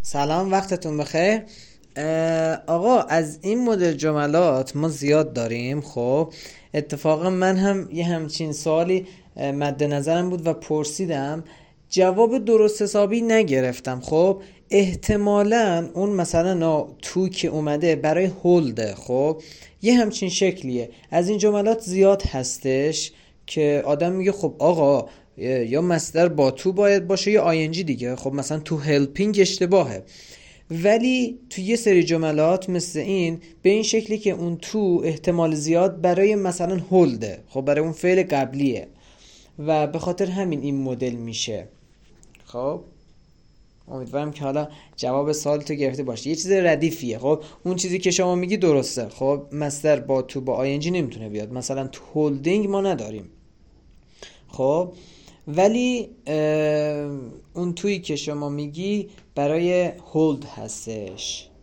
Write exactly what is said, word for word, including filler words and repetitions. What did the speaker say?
سلام، وقتتون بخیر. آقا از این مدل جملات ما زیاد داریم. خب اتفاقا من هم یه همچین سوالی اه، مد نظرم بود و پرسیدم، جواب درست حسابی نگرفتم. خب احتمالا اون مثلا نا- تو که اومده برای هولده. خب یه همچین شکلیه. از این جملات زیاد هستش که آدم میگه خب آقا یا مصدر با تو باید باشه یا آینجی دیگه. خب مثلا تو هلپینگ اشتباهه، ولی تو یه سری جملات مثل این به این شکلی که اون تو احتمال زیاد برای مثلا هولده، خب برای اون فعل قبلیه و به خاطر همین این مدل میشه. خب امیدوارم که حالا جواب سوال تو گرفته باشی. یه چیز ردیفیه. خب اون چیزی که شما میگی درسته. خب مصدر با تو با آینجی نمیتونه بیاد، مثلا تو هولدینگ ما نداریم. خب ولی اون تویی که شما میگی برای هولد هستش.